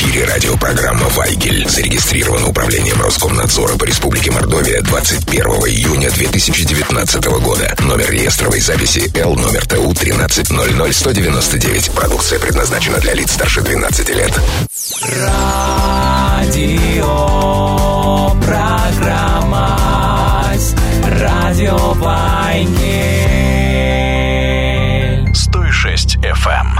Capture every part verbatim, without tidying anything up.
эфире радиопрограмма «Вайгель». Зарегистрирована управлением Роскомнадзора по Республике Мордовия двадцать первого июня две тысячи девятнадцатого года. Номер реестровой записи Л номер Т У тринадцать ноль ноль сто девяносто девять. Продукция предназначена для лиц старше двенадцати лет. Радио программа Радио Вайгель сто шесть эф эм.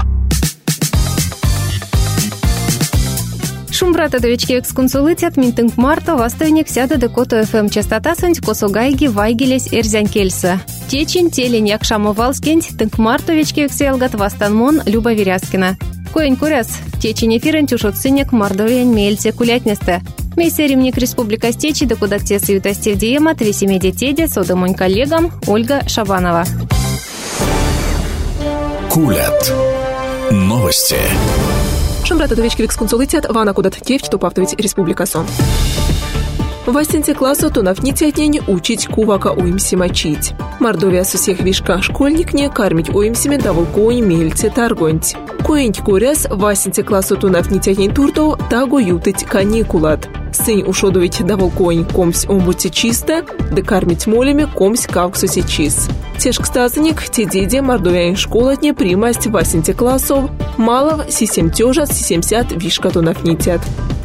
Шумбрата довечки эксконсулитят минтинг марта ваставник сяда декото эф эм частота сэнть косогайги вайгелес эрзян кельса. Течень телень якшамовал скенть тинг марта вечки экселгат вастанмон Люба Веряскина. Коень куряс течень эфирен тюшот сынек мордовиен мельте кулятнесте. Мейсеримник Республика Стечи докуда те саютастев диемат весемеде теде содомонь коллегам Ольга Шабанова. Кулят. Новости. Шумбрата довечки эксконсулитят вана кудат тевч топавтовить Республика Сон. В восьмом классу тонавните отнень учить кувака уимси мочить. Мордовия с усех вишка школьникне кармить уимсими даволкои мельце торгонть. Коень куряс в восьмом классу тонавните отнень турто тагу ютыть каникулат. Сынь ушодовить даволкоень комсь омбути чисто, да кармить молями комсь кавксусе чиз. Тешк стазаник те деде мордовия школатне примасть в восьмом классов, малов сисем тёжат сисемсят вишка тонавнитят.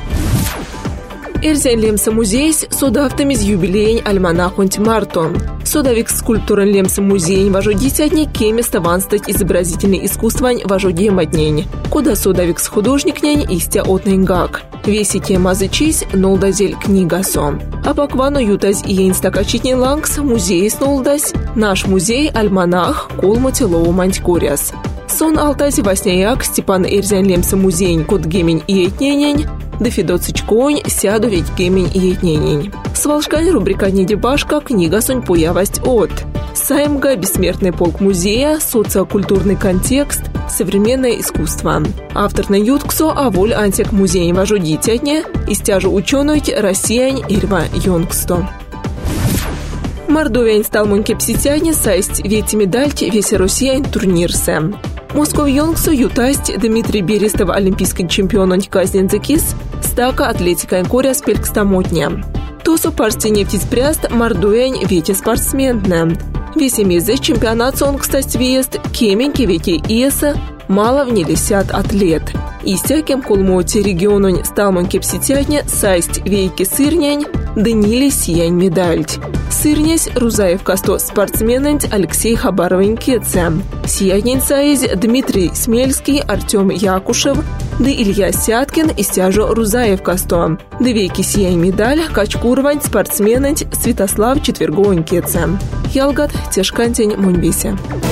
Эрзян лемса музей с содавтами с юбилеень альманахонть Мартон. Содавик скульптурен лемса музей вожодить одни кеместа ванстать изобразительный искусствань вожодием однень. Куда содавик с художникнень истя отнень гак. Веси тема зычись нолдазель книга сон. А поквану ютаз и инстакачитней лангс музей снолдась. Наш музей альманах колмотилоу мантькуряс. Сон алтази восняяк Степан Эрзян лемса музей код гемень и этненень. Да Федоцичконь сяду ведь гемень и этненень. Свалшкань рубрика «Недебашка» книга сонь появасть от. Саймга «Бессмертный полк музея», социокультурный контекст, современное искусство. Автор на ютксо, а воль антик музей вожу дитятне, истяжу ученый россиян Ирва Йонгсто. Мордовиан стал монкепситяне сайсть ведь медальти весь россиян турнирсе. Москов Йонгсу ютасть Дмитрий Берестов олимпийский чемпион казнензекис стака атлетика инкоря спелькстамотня. Тосу парсти нефтиспряст Мордовиан ведь спортсменна. Весь имезе чемпионат сон, кстати, въезд кеменьки ведь иеса мало в нелесят атлет. Истякем колмоти регионунь сталмон кепситятне сайсть вейки сырнянь Даниле сиянь медальть. Сырнясь Рузаев касто спортсменэнть Алексей Хабаровин кеце. Сиянень сайз Дмитрий Смельский, Артем Якушев, да Илья Сяткин и стяжу Рузаев касто. Да вейки сиянь медаль качкурвань спортсменэнть Святослав Четверговин кеце. Ялгат тешкантень муньбесе.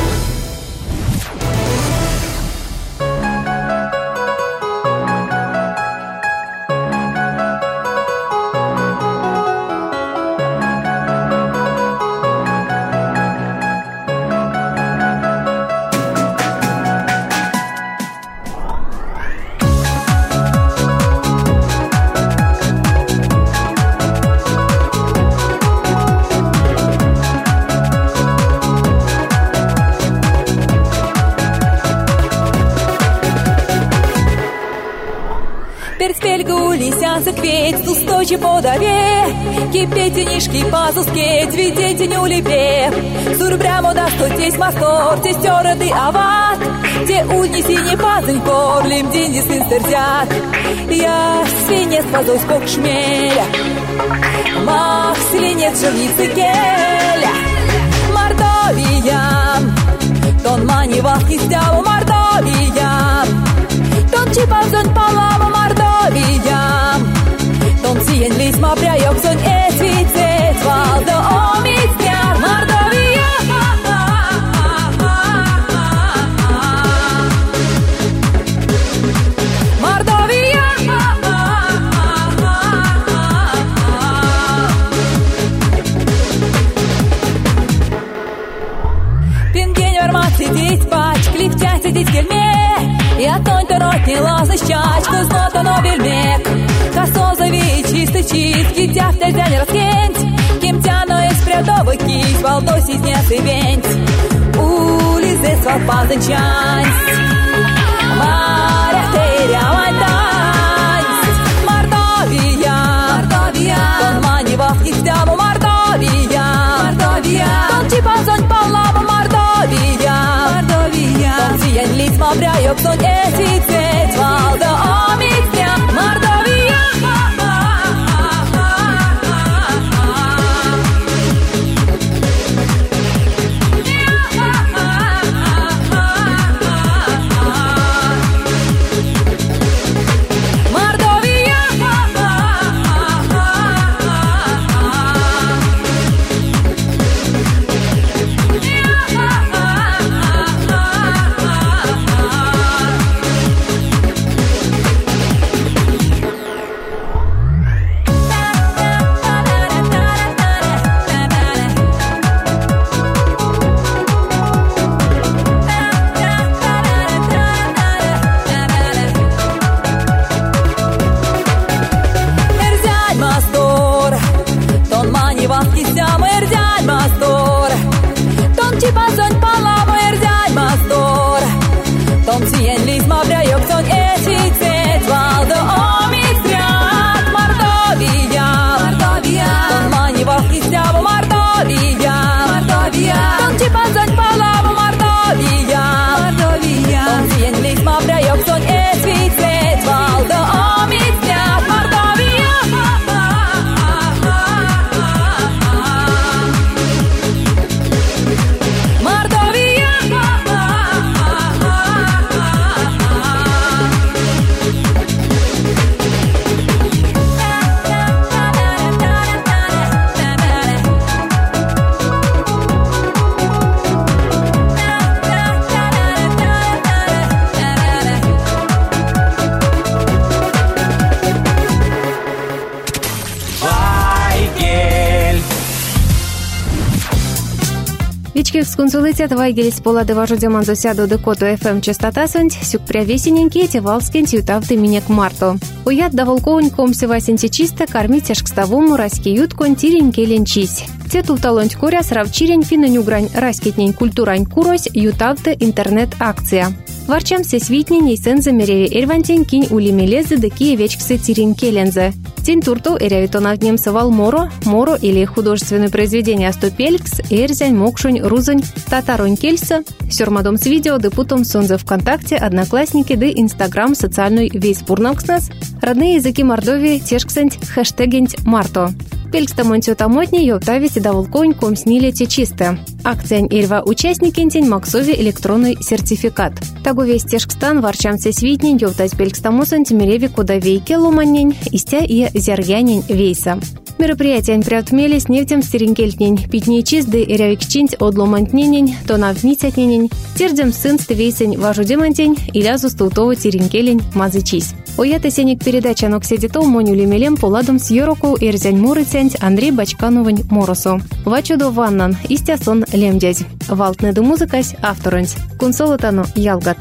Устойчив подаве, кипетенишки пазускеть, видеть улепе. Сурбрямо да стотесь мастор, те стероды ават, те унеси не пазынь кор, лимдини сын стерзят. Я свинец пазой скок шмеля, мах свинец живницы келя. Мордовия, тон мани вахни стяву Мордовия, тон чипазонь палава Мордовия. Тон сиен лис ма пряёк сон эцвицет валда омицняр Мордовия. Мордовия. Пинген вермат сидеть пач, клифтя сидеть кельме, и отонь то ротни лазы щачку, злото но вельмек. Косозови чистый чист, китя в тельзя не раскенть, кемтяно из прядовых кись, волдось из несы венть. Улизе свал пазанчансть, моря теря вантань, jogson etiket valda amitria Mordovia Скунзулитет Вайгелис полады важудеман засяду декоту эф эм частота сэнть, сюк прявесененький тевалскент ютавты минек марто. Уят да волковань комсева сенти чисто кормить аж к ставому раски юткон тирень келенчись. Те тулталонть коря сравчирень финанюгрань раскетнень культурань курось ютавты интернет-акция. Варчам се свитни нейсен замереви эрвантень кинь улимелезы декие вечксы тирень келензе. Тень турту эрявитонав немсовал моро, моро или художественное произведение Астопелькс, эрзянь, мокшунь, рузань, татаронь кельса, сёрмадом с видео депутом сонзе ВКонтакте, Одноклассники, да Инстаграм, социальный весь пурнокснас, родные языки Мордовии, тешксенть, хэштегенть марто. Пелькстамонтио тамотни йовтавить да волконь комснилете чисто. Акциянь ирва участникентень максови электронный сертификат. Таго весь тешкстан варчамсе свитнень йовтать пелькстамосан тимиреви куда вейке ломаннень, истя и зярьянень вейса. Мероприятие приотмелись нефтем стеринкельтнень, питней чизды и рявикчинть одломантненень, то навнитятненень, тердем сын стывейсень важу демантень и лязу стултово теринкелень мазычись. Оята сеник передача нокседито моню лемелем поладом с йороку эрзянь мурыцянть Андрей Бачкановань моросу. Вачудо ваннан, истясон лемдязь. Валтнеды музыкась авторынсь. Кунсолотану ялгат.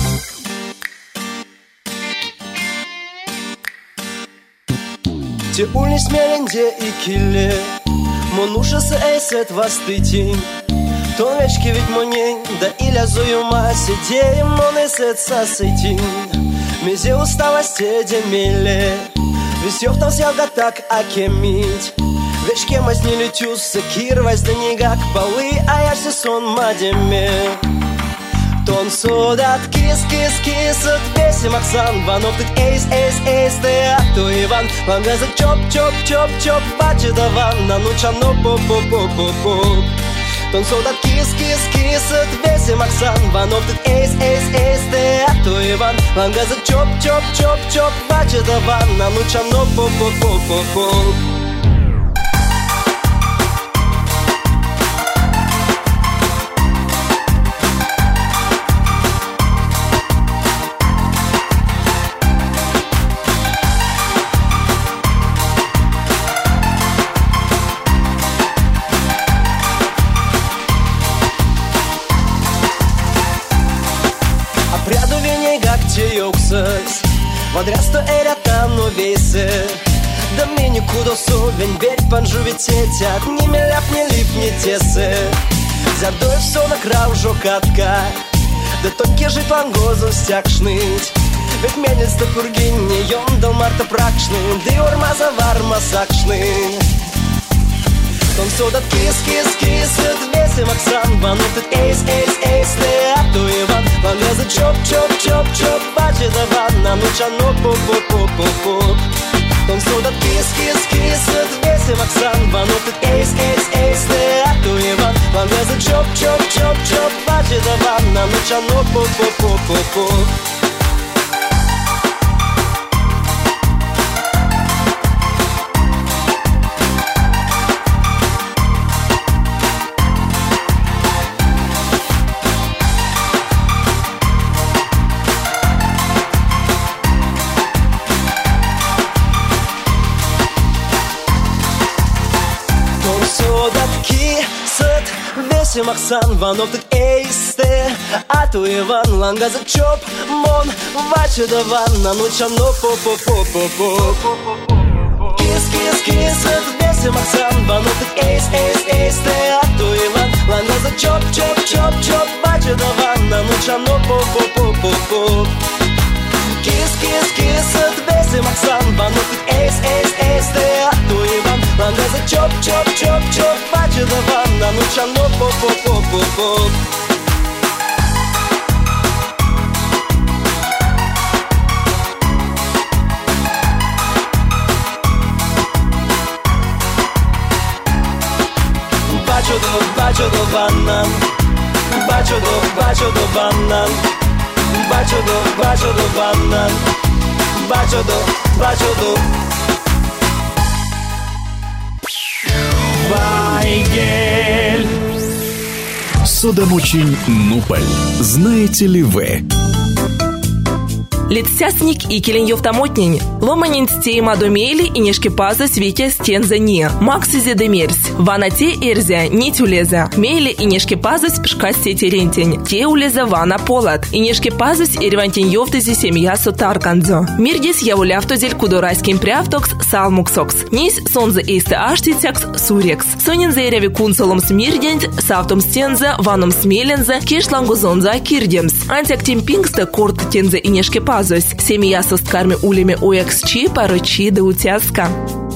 Те улни смеленде и килле, монушасы эйсет вастытень. То вечки ведь монень, да иля зуюма сидеем, мон эйсет сасытень. Мезе усталости демеле, весёв там сялга так акемить. Вечке мазни летюсы, кирвась да нигак полы, а я все сон мадеме. Тон содат кис-кис-кис от веси Максан Ванов тут эйс-эйс-эйс теату Иван Лангаза чоп-чоп-чоп-чоп Бачи да ванна нуча но по-по-по-по-по Тон содат кис-кис-кис от веси Максан Ванов тут эйс-эйс-эйс теату Иван Лангаза чоп-чоп-чоп-чоп Бачи да ванна нуча но по-по-по-по-по Водрясто ерятано вейсе Да мне никуда совень Ведь панжувицетят Ни меляп, ни лип, ни тесе Зядой все накрав жокатка Да только жить лангозу стякшныть Ведь менец да кургин Не йон дал марта пракшны Да орма завар масакшны Том содат кис-кис-кис От веси Максан Ванут эйс-эйс-эйс Теату Иван Лангаза чоп, чоп, чоп, чоп, бачи да ванна, ну чано поп, поп, поп, поп, поп. Ton sodat kies, kies, kies, vesi maksan, vanot eis, eis, eis, te atu ivan. Langazа чоп, чоп, чоп, чоп, бачи да ванна, ну чано поп, поп, поп, поп, поп. Максан, ванов так эйсте, а ту Иван Лангаза чоп, мон, ваче да ванна, ну чано по по по по по. Кис, кис, кис, весе Максан, ванов так эйс, эйс, эйсте, а ту Иван Лангаза чоп, чоп, чоп, чоп, ваче да ванна, ну чано по по по по по. Кис, кис, кис, весе Максан, ванов так эйс, эйс, эйсте, а ту Иван Лангаза чоп, чоп, чоп, чоп, ваче да ванна, ну чано по по по по по. Bacio do, bacio do vannan, bacio do, bacio do vannan, bacio do, bacio do vannan, bacio do, bacio do. Вайгель. Судомучень Нуполь. Знаете ли вы? Летсясник и келеньёвтамотнень. Ломанин стейма домели и нешки паза свете стенза не. Максизе демерсь. Ванате эрзя, не тюлеза. Мейле и нешки пазас пшка сети рентень. Те улеза вана полат. И нешки пазас эрвантень ёвтези семья сотарканзо. Мирдис явулявтозель кудорайским прявтокс салмуксокс. Нис сонза эйсте аштитякс сурекс. Сонин зейреви кунсолом смирденц, савтом стенза, ваном смеленза, кешлангузонза кирдемс. Антяк тимпингста корт тенза и нешки пазас. Семья со сткарми улями уэксчи парочи да утяска.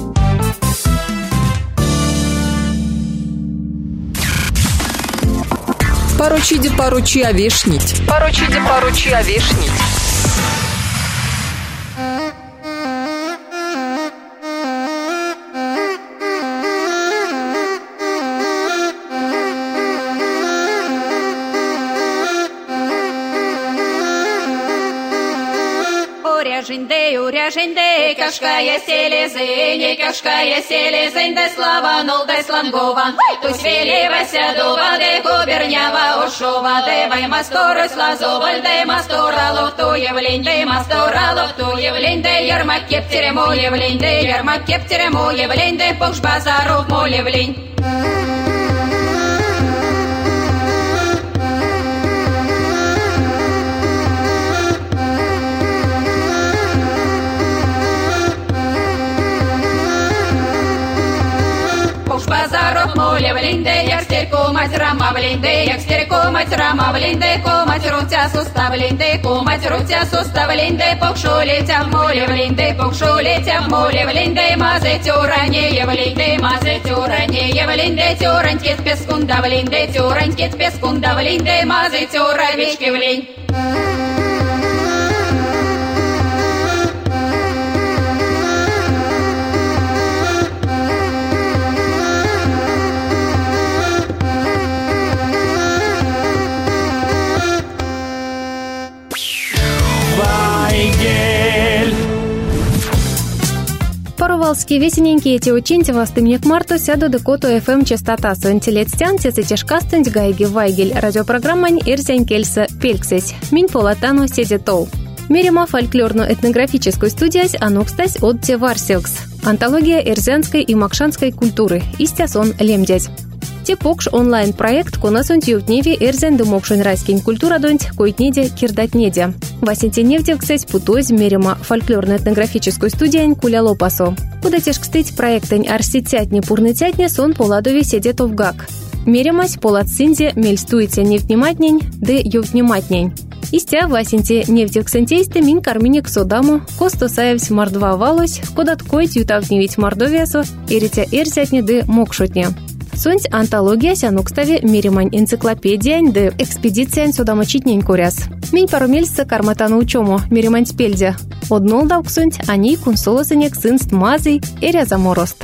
Поручиде поручи овешнить. Поручиде поручи овешнить. Уряженде, уряженде, кашкая селезень, кашкая селезень, да слава нол, да слангова. Тусь веливася дува, де губернява ушова, де вай масторы слазоваль, де масторалов ту явлень, де масторалов ту явлень, де ярмак кептерему явлень, де ярмак кептерему явлень, де покш базаров му явлень. Базаров моля блинде, як стерку мать рама блинде, як стерку мать рама блинде, ко мать рутя сустав блинде, ко мать рутя сустав блинде, покшу летя моля блинде, покшу летя моля блинде, мазе тюране блинде, мазе тюране блинде, тюранькет пескунда блинде, тюранькет пескунда блинде, мазе тюравички блин. Паровалские весененькие эти учиньте вас тымнек марту сяду декоту эф эм частота сонтелет стян тесетешкастынь гайги вайгель радиопрограммань эрзянь кельса пельксесь. Минь полатану седе тол. Мерема фольклорно-этнографическую студиясь анукстась от те варсекс. Антология эрзянской и макшанской культуры. Истясон лемдять. Тепокш онлайн-проект конасунть ютневи эрзян дымокшин райскин культура донть койтнеде кирдатнеде. Васенте невдексесь путозь мерема фольклорно-этнографическую студиянь куляло пасо. Куда тешкстыть проектень арситятни пурнытятни сон поладови седет овгак. Меремась полат синзе мельстуете невниматнень, де ювниматнень. Истя Васенте невдексентейсте мин карминик содаму, косто саевсь мордва валось, кодат коить ютавнивить мордовиасо, эритя эрзятни де мокшотне. Сунь антология сянукставе миримань энциклопедиян де экспедициян судамочитнень куряс. Минь парумельса карматану учому миримань спельдя. Однул дауксунь, они кунсолосынек сынст мазый эря заморост.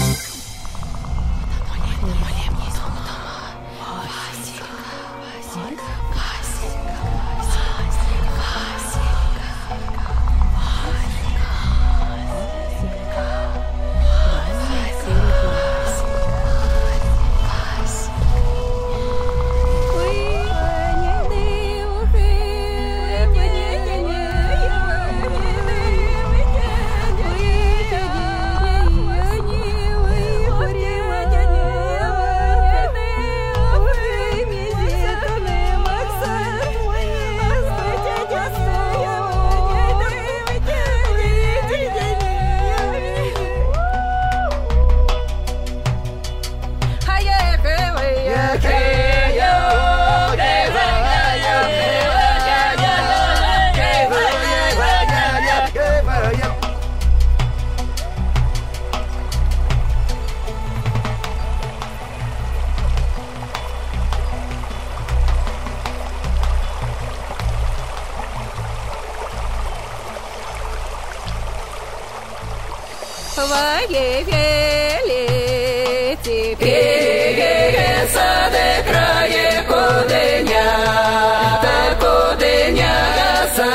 Твоей вели теперь сады крае кудыня, та кудыня гаса,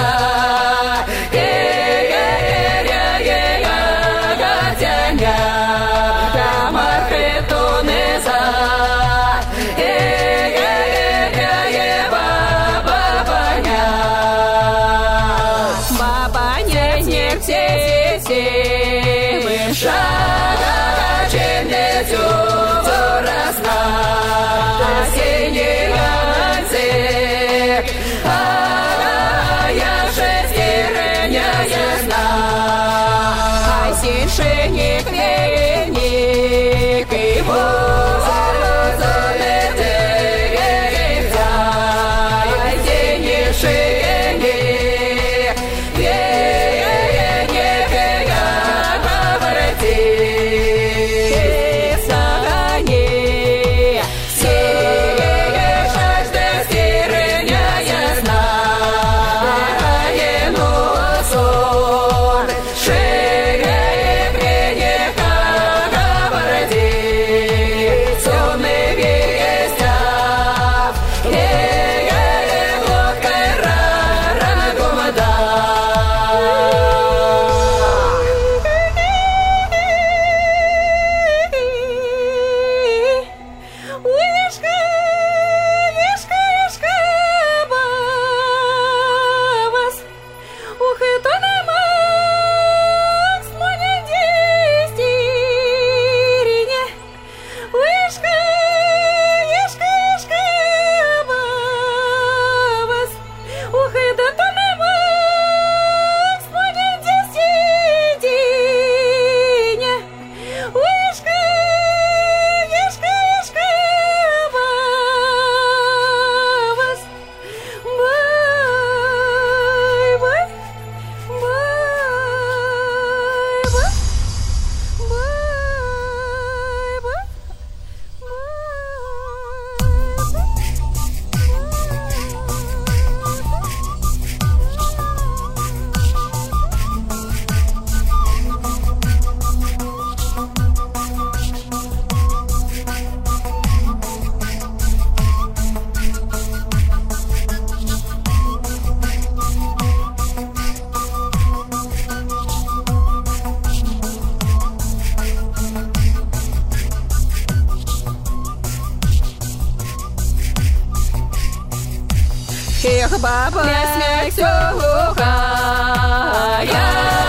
ге-ге-ге-ге-ге гатяня, та мархетунеза, ге-ге-ге-ге-ге бабаня, бабаня не все-все. Шага ченецю зорасна, осенний ганцик, ага, я шестерня ясна, осеншеник веник, и возолете гейца, осенний шеник, веник, Эх, баба, мяс-мяс, сюха, я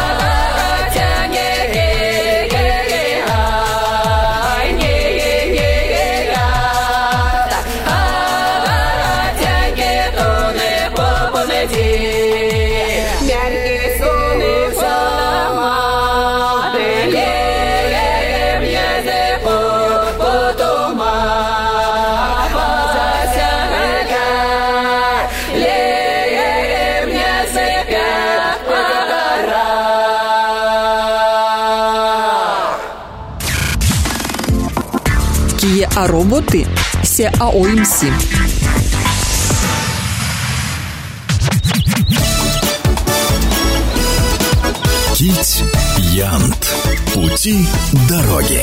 тяне, ге-ге-ге-га, не-не-не-га, а тяне, тоне, попонеди, мягкий суны, солома, ле-ле-ле-ле-ле, по-потома. а роботы се аоимси. Кить Янт. Пути дороги.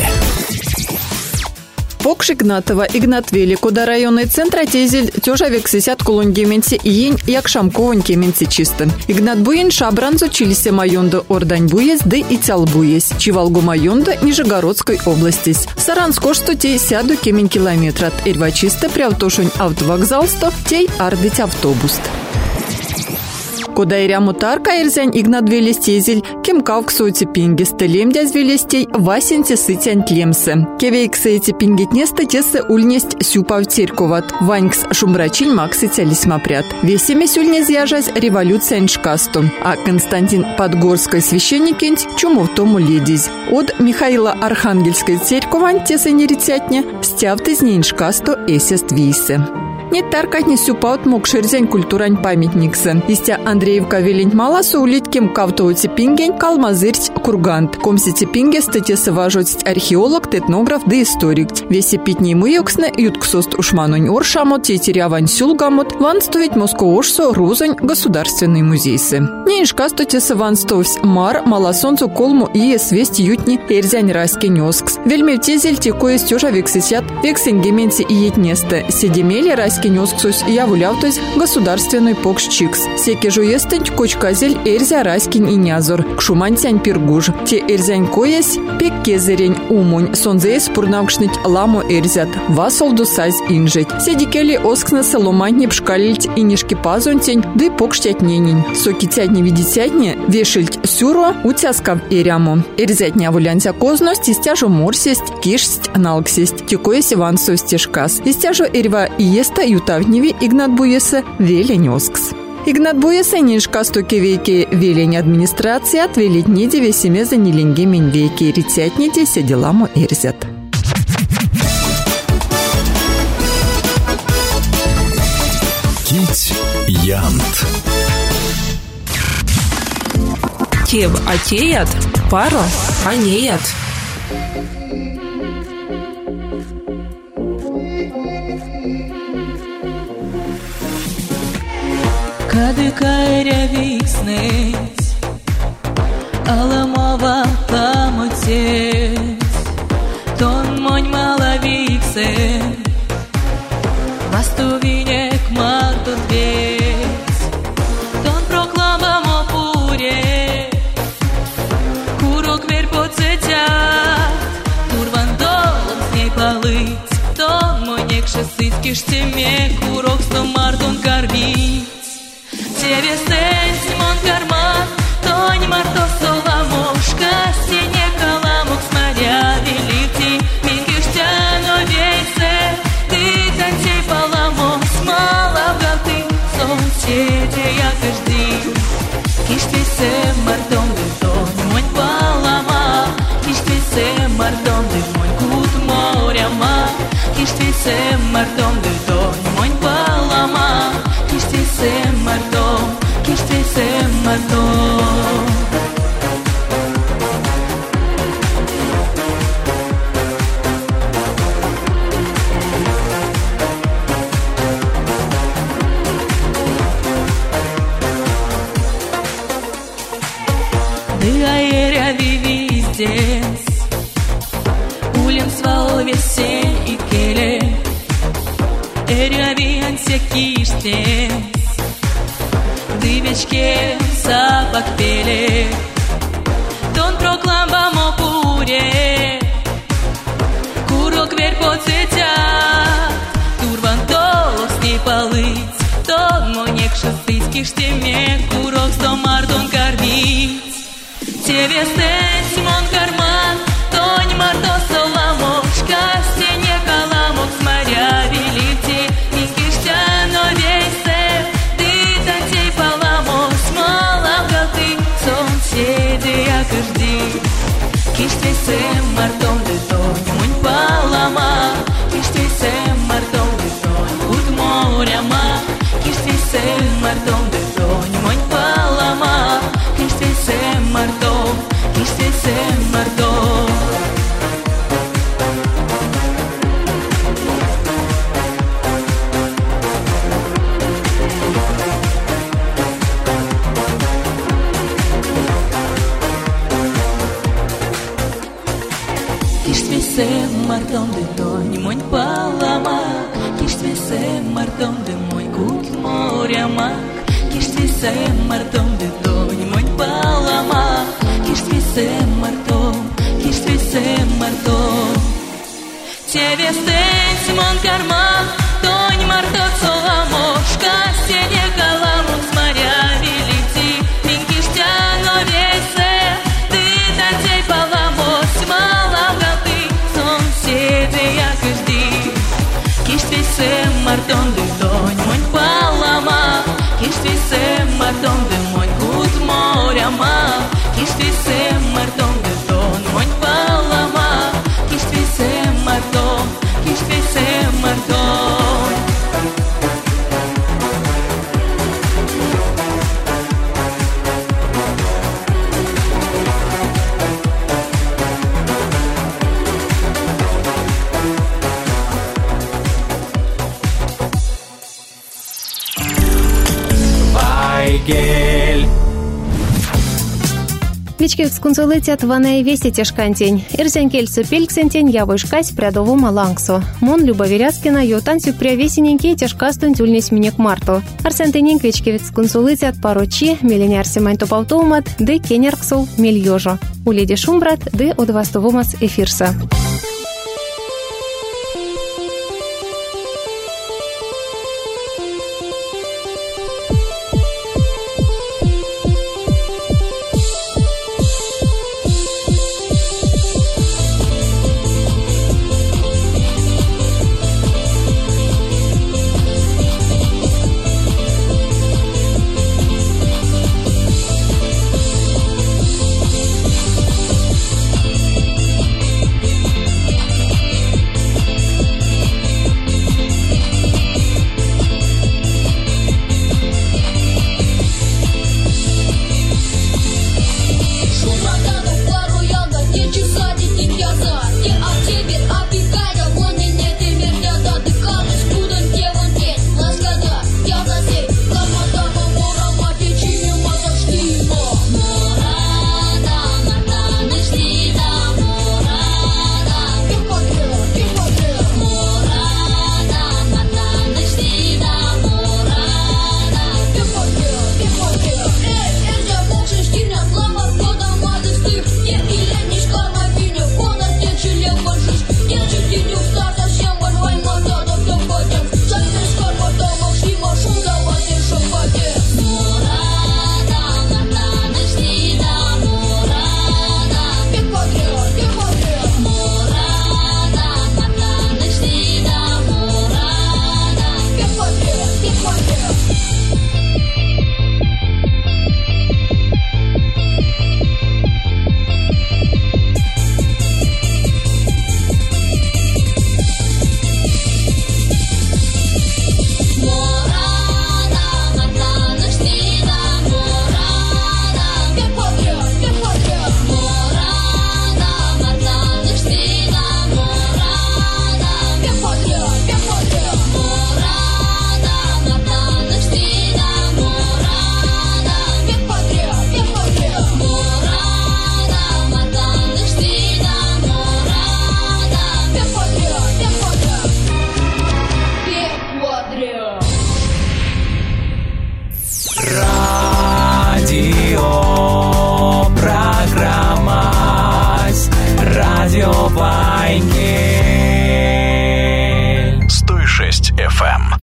Покш Игнатова, Игнатвели, куда районный центр отезель тёжавек сисят кулунгеменси иень якшамковонькеменси чисто. Игнат буин шабранзу чилисе майонда ордань буез, да и тял буез. Чивалгу майонда Нижегородской области. Саранскош сто тей сяду кемень километрат. Эрва чисто прявтошунь автовокзал сто тей ардыть автобус. Куда иряму тарка ирзянь Игнат велестезель, кем кавк соти пинги стелем дяз велестей, васенте сытянь тлемсе. Кевейксе эти пингетнесты тесе ульнесть сюпав терковат. Ванькс шумбрачинь максы тялисмапрят. Весеме сюльнез яжась революция шкасту. А Константин Подгорской священникенть чумов тому ледизь. От Михаила Архангельской церковань тесе нерицятня, стявты знень шкасту эсест висе. Не таркать не сюпаут мог шерзень культурань памятниксы. Истя Андреевка велень маласу улитким кавтоути пингень калмазырть кургант. Комсити пинге статесы важотить археолог, этнограф да историк. Веси питней муёксны ютксост ушманунь оршамот тетерявань сюлгамот ванстовить Москоошсо розонь государственный музейсы. Не ишка статесы ванстовсь мар маласонцу колму и свесть ютни эрзянь раски нёскс. Вельме тезель текое стёжа вексисят вексенгеменси и етнесты. Седемели раски нёсксус я вулявтось государственный покшчикс. Секи жуестынь кочказель эрзя раскинь и нязор. Кшумантянь пиргуж. Те эрзянь коясь пек кезерень умунь. Сонзеес пурнавкшнить ламу эрзят. Васолду саз инжить. Седикели оскна соломантни пшкалить и нишки пазонтень, да покштятненень. Сокитятни видитятни вешильть сюро утяскав эряму. Эрзятня вулянтя козность, истяжу морсесть, кишсть, налксесть. Текоясь ивансу стежкас. Истяжу эрва и еста ютавневи Игнат буеса веленёскс. Игнат буеса нишка стоки вейки велень администрации отвелить неде весеме за неленге мень вейки рицятнеде седеламу эрзят. Кить Янт. Тев отеят, пара анеят. Кадыкайря виснес, аламова ламутес, тон монь малавиксе, мастувинек мартут вес, тон проклама мопуре, курок верпоцетят, турвандолом с ней полыть, тон монек шестыц киштеме, курок сто мартун кормить. Тебе сенс мон карман, тонь марто соломошка, сине каламук смаря великти, мингиштяно вейсе, ты танцей паламос, малавгал ты, солнцете я каждый. Киштвисе мартон ты тонь, монь палама, киштвисе мартон ты монь кут моряма, киштвисе мартон ты тонь, монь палама, киштвисе мартон, киштвисе мартон. Дыаеря вивиздес, улем свал весень и келе, эря вианся киштес, дывечке запах пеле, тон прокламба мопуре, курок верь поцетя, турван толок с ней полыть, тон монек шестыц киштеме, курок сто мартон кормить. Тебе стэнь мон карман, тонь марто соломошка, стене каламок с моря велите, мингиштяно вейсе, ты танцей паламос, малавгал ты, солнцеде я каждый. Киштвисе мартон ты тонь, монь палама, киштвисе мартон ты тонь, кут моряма, киштвисе мартон ты тонь, монь палама, киштвисе мартон, киштвисе мартон. se martom de doni moj palama Kishti se martom de moj kut morja mak Kishti se martom de doni moj palama Kishti se martom Kishti se martom Тебе стать мон карма Донь мартот соломошка Сене галаму с моря велити Минкиштя но весе Ты танцей паламос Малавга ты сон седе я кажди Кишти се мартон де донь Монь палама Кишти се мартон де монь кут моря ма Кишти се мартон де донь Монь палама Кишти се мартон Кишти се мартон Вайгель. Вичкевец консулитет ванай вести тяжкантень. Эрзянкельцу пельксентень явышкась прядову малангсу. Мон Люба Веряцкина ютансю прявесененький тяжкастун тюльнесь минек марту. Арсентененк вичкевец консулитет парочи, миллионерси майнтопалтоумат, де кенерксул мильёжо. Уледи шумбрат, де одвастовумас эфирса. Радио Вайгель.